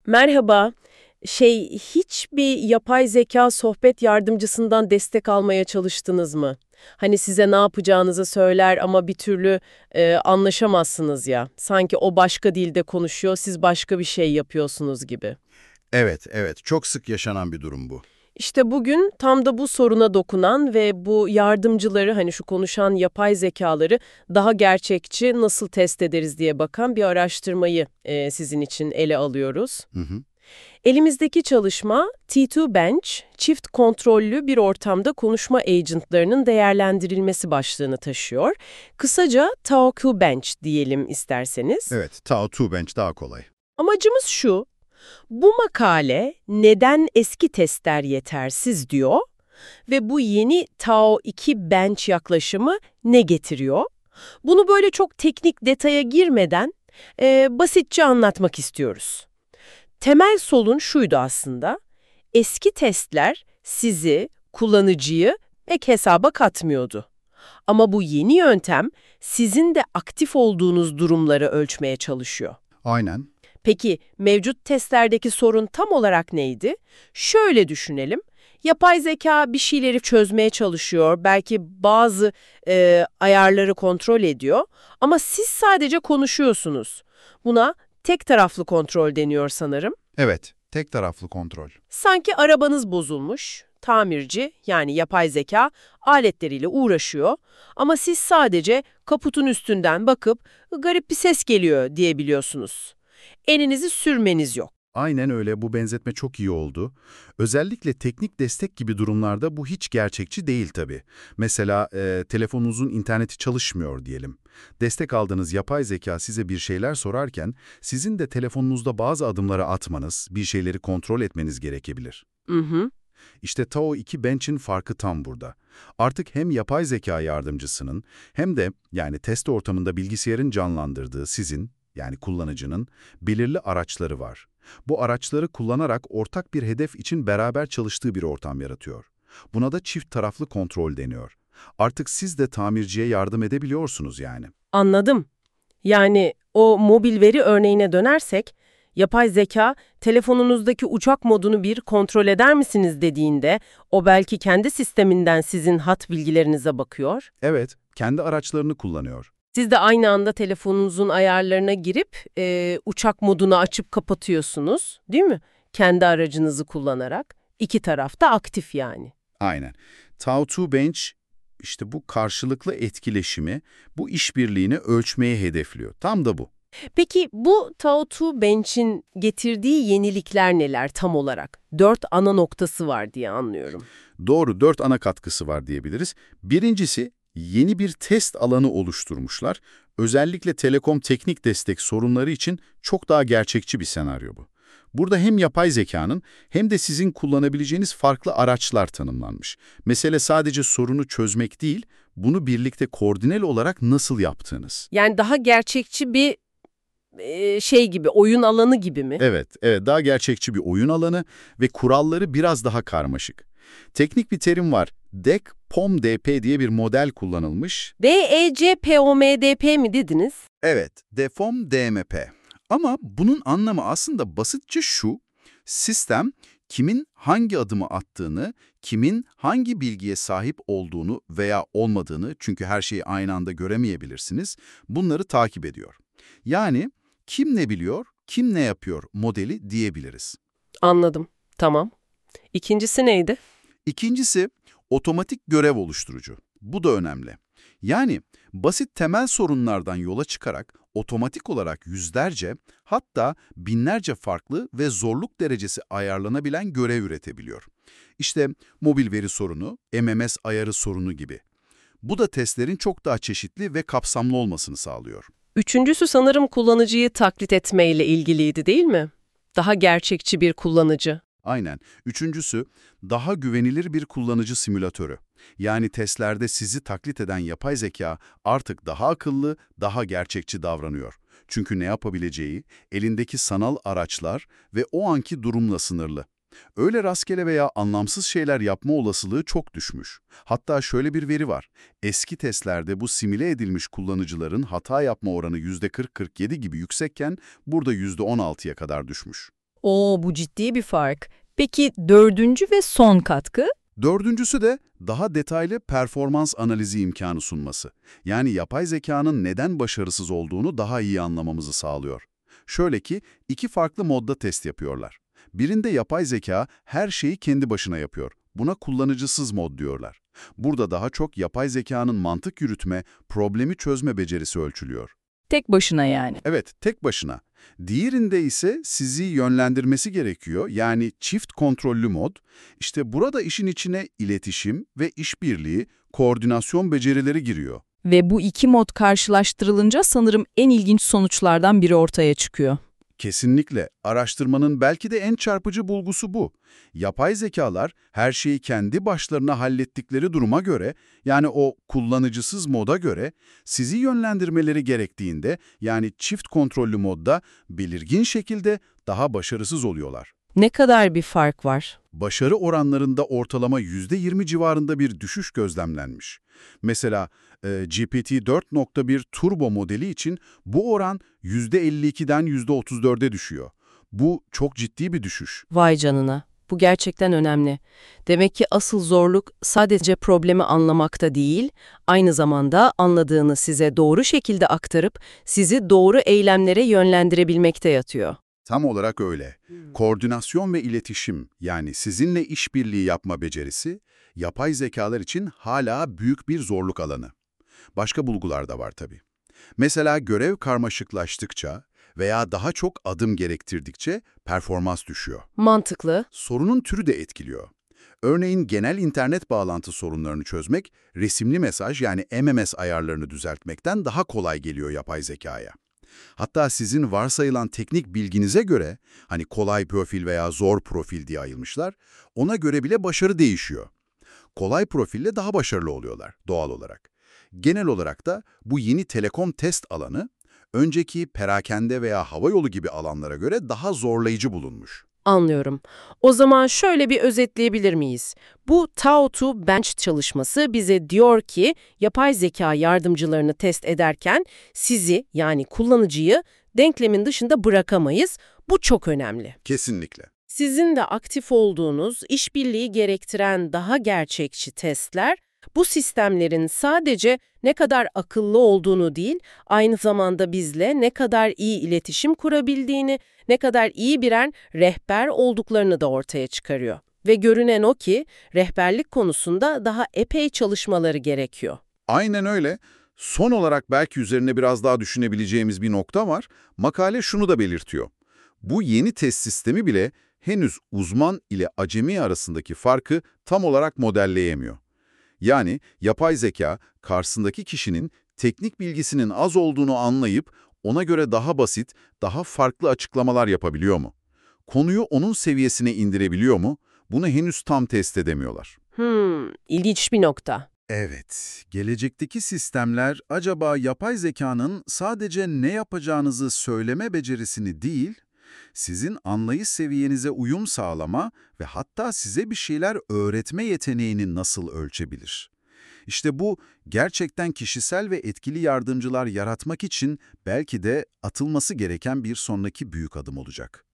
Merhaba. Hiçbir yapay zeka sohbet yardımcısından destek almaya çalıştınız mı? Hani size ne yapacağınızı söyler ama bir türlü anlaşamazsınız ya. Sanki o başka dilde konuşuyor, siz başka bir şey yapıyorsunuz gibi. Evet, evet. Çok sık yaşanan bir durum bu. İşte bugün tam da bu soruna dokunan ve bu yardımcıları, hani şu konuşan yapay zekaları daha gerçekçi nasıl test ederiz diye bakan bir araştırmayı sizin için ele alıyoruz. Hı hı. Elimizdeki çalışma T2 Bench, çift kontrollü bir ortamda konuşma agentlarının değerlendirilmesi başlığını taşıyor. Kısaca TAOQ Bench diyelim isterseniz. Evet, Tao Bench daha kolay. Amacımız şu, bu makale neden eski testler yetersiz diyor ve bu yeni Tao 2 Bench yaklaşımı ne getiriyor? Bunu böyle çok teknik detaya girmeden basitçe anlatmak istiyoruz. Temel sorun şuydu aslında. Eski testler sizi, kullanıcıyı ek hesaba katmıyordu. Ama bu yeni yöntem sizin de aktif olduğunuz durumları ölçmeye çalışıyor. Aynen. Peki mevcut testlerdeki sorun tam olarak neydi? Şöyle düşünelim. Yapay zeka bir şeyleri çözmeye çalışıyor, belki bazı ayarları kontrol ediyor ama siz sadece konuşuyorsunuz. Buna tek taraflı kontrol deniyor sanırım. Evet, tek taraflı kontrol. Sanki arabanız bozulmuş, tamirci yani yapay zeka aletleriyle uğraşıyor ama siz sadece kaputun üstünden bakıp garip bir ses geliyor diyebiliyorsunuz. Elinizi sürmeniz yok. Aynen öyle, bu benzetme çok iyi oldu. Özellikle teknik destek gibi durumlarda bu hiç gerçekçi değil tabii. Mesela telefonunuzun interneti çalışmıyor diyelim. Destek aldığınız yapay zeka size bir şeyler sorarken, sizin de telefonunuzda bazı adımları atmanız, bir şeyleri kontrol etmeniz gerekebilir. Hı hı. İşte Tao 2 Bench'in farkı tam burada. Artık hem yapay zeka yardımcısının hem de yani test ortamında bilgisayarın canlandırdığı sizin, yani kullanıcının belirli araçları var. Bu araçları kullanarak ortak bir hedef için beraber çalıştığı bir ortam yaratıyor. Buna da çift taraflı kontrol deniyor. Artık siz de tamirciye yardım edebiliyorsunuz yani. Anladım. Yani o mobil veri örneğine dönersek, yapay zeka telefonunuzdaki uçak modunu bir kontrol eder misiniz dediğinde, o belki kendi sisteminden sizin hat bilgilerinize bakıyor. Evet, kendi araçlarını kullanıyor. Siz de aynı anda telefonunuzun ayarlarına girip uçak modunu açıp kapatıyorsunuz, değil mi? Kendi aracınızı kullanarak. İki taraf da aktif yani. Aynen. Tao Bench işte bu karşılıklı etkileşimi, bu işbirliğini ölçmeye hedefliyor. Tam da bu. Peki bu Tao2 Bench'in getirdiği yenilikler neler tam olarak? 4 ana noktası var diye anlıyorum. Doğru, 4 ana katkısı var diyebiliriz. Birincisi, yeni bir test alanı oluşturmuşlar. Özellikle telekom teknik destek sorunları için çok daha gerçekçi bir senaryo bu. Burada hem yapay zekanın hem de sizin kullanabileceğiniz farklı araçlar tanımlanmış. Mesele sadece sorunu çözmek değil, bunu birlikte koordineli olarak nasıl yaptığınız. Yani daha gerçekçi bir gibi, oyun alanı gibi mi? Evet, evet, daha gerçekçi bir oyun alanı ve kuralları biraz daha karmaşık. Teknik bir terim var. DEC-POMDP diye bir model kullanılmış. DECPOMDP mi dediniz? Evet, DEFOM-DMP. Ama bunun anlamı aslında basitçe şu: sistem kimin hangi adımı attığını, kimin hangi bilgiye sahip olduğunu veya olmadığını, çünkü her şeyi aynı anda göremeyebilirsiniz, bunları takip ediyor. Yani kim ne biliyor, kim ne yapıyor modeli diyebiliriz. Anladım. Tamam. İkincisi neydi? İkincisi, otomatik görev oluşturucu. Bu da önemli. Yani basit temel sorunlardan yola çıkarak otomatik olarak yüzlerce, hatta binlerce farklı ve zorluk derecesi ayarlanabilen görev üretebiliyor. İşte mobil veri sorunu, MMS ayarı sorunu gibi. Bu da testlerin çok daha çeşitli ve kapsamlı olmasını sağlıyor. Üçüncüsü sanırım kullanıcıyı taklit etmeyle ilgiliydi, değil mi? Daha gerçekçi bir kullanıcı. Aynen. Üçüncüsü, daha güvenilir bir kullanıcı simülatörü. Yani testlerde sizi taklit eden yapay zeka artık daha akıllı, daha gerçekçi davranıyor. Çünkü ne yapabileceği, elindeki sanal araçlar ve o anki durumla sınırlı. Öyle rastgele veya anlamsız şeyler yapma olasılığı çok düşmüş. Hatta şöyle bir veri var. Eski testlerde bu simüle edilmiş kullanıcıların hata yapma oranı %40-47 gibi yüksekken burada %16'ya kadar düşmüş. Oo, bu ciddi bir fark. Peki dördüncü ve son katkı? Dördüncüsü de daha detaylı performans analizi imkanı sunması. Yani yapay zekanın neden başarısız olduğunu daha iyi anlamamızı sağlıyor. Şöyle ki, iki farklı modda test yapıyorlar. Birinde yapay zeka her şeyi kendi başına yapıyor. Buna kullanıcısız mod diyorlar. Burada daha çok yapay zekanın mantık yürütme, problemi çözme becerisi ölçülüyor. Tek başına yani. Evet, tek başına. Diğerinde ise sizi yönlendirmesi gerekiyor, yani çift kontrollü mod. İşte burada işin içine iletişim ve işbirliği, koordinasyon becerileri giriyor. Ve bu iki mod karşılaştırılınca sanırım en ilginç sonuçlardan biri ortaya çıkıyor. Kesinlikle. Araştırmanın belki de en çarpıcı bulgusu bu. Yapay zekalar her şeyi kendi başlarına hallettikleri duruma göre, yani o kullanıcısız moda göre, sizi yönlendirmeleri gerektiğinde, yani çift kontrollü modda belirgin şekilde daha başarısız oluyorlar. Ne kadar bir fark var? Başarı oranlarında ortalama %20 civarında bir düşüş gözlemlenmiş. Mesela GPT-4.1 Turbo modeli için bu oran %52'den %34'e düşüyor. Bu çok ciddi bir düşüş. Vay canına. Bu gerçekten önemli. Demek ki asıl zorluk sadece problemi anlamakta değil, aynı zamanda anladığını size doğru şekilde aktarıp sizi doğru eylemlere yönlendirebilmekte yatıyor. Tam olarak öyle. Koordinasyon ve iletişim, yani sizinle işbirliği yapma becerisi, yapay zekalar için hala büyük bir zorluk alanı. Başka bulgular da var tabii. Mesela görev karmaşıklaştıkça veya daha çok adım gerektirdikçe performans düşüyor. Mantıklı. Sorunun türü de etkiliyor. Örneğin genel internet bağlantı sorunlarını çözmek, resimli mesaj yani MMS ayarlarını düzeltmekten daha kolay geliyor yapay zekaya. Hatta sizin varsayılan teknik bilginize göre, hani kolay profil veya zor profil diye ayırmışlar, ona göre bile başarı değişiyor. Kolay profille daha başarılı oluyorlar doğal olarak. Genel olarak da bu yeni telekom test alanı, önceki perakende veya havayolu gibi alanlara göre daha zorlayıcı bulunmuş. Anlıyorum. O zaman şöyle bir özetleyebilir miyiz? Bu Tao2 Bench çalışması bize diyor ki yapay zeka yardımcılarını test ederken sizi yani kullanıcıyı denklemin dışında bırakamayız. Bu çok önemli. Kesinlikle. Sizin de aktif olduğunuz, işbirliği gerektiren daha gerçekçi testler, bu sistemlerin sadece ne kadar akıllı olduğunu değil, aynı zamanda bizle ne kadar iyi iletişim kurabildiğini, ne kadar iyi birer rehber olduklarını da ortaya çıkarıyor. Ve görünen o ki, rehberlik konusunda daha epey çalışmaları gerekiyor. Aynen öyle. Son olarak belki üzerine biraz daha düşünebileceğimiz bir nokta var. Makale şunu da belirtiyor. Bu yeni test sistemi bile henüz uzman ile acemi arasındaki farkı tam olarak modelleyemiyor. Yani yapay zeka, karşısındaki kişinin teknik bilgisinin az olduğunu anlayıp ona göre daha basit, daha farklı açıklamalar yapabiliyor mu? Konuyu onun seviyesine indirebiliyor mu? Bunu henüz tam test edemiyorlar. İlginç bir nokta. Evet, gelecekteki sistemler acaba yapay zekanın sadece ne yapacağınızı söyleme becerisini değil, sizin anlayış seviyenize uyum sağlama ve hatta size bir şeyler öğretme yeteneğini nasıl ölçebilir? İşte bu gerçekten kişisel ve etkili yardımcılar yaratmak için belki de atılması gereken bir sonraki büyük adım olacak.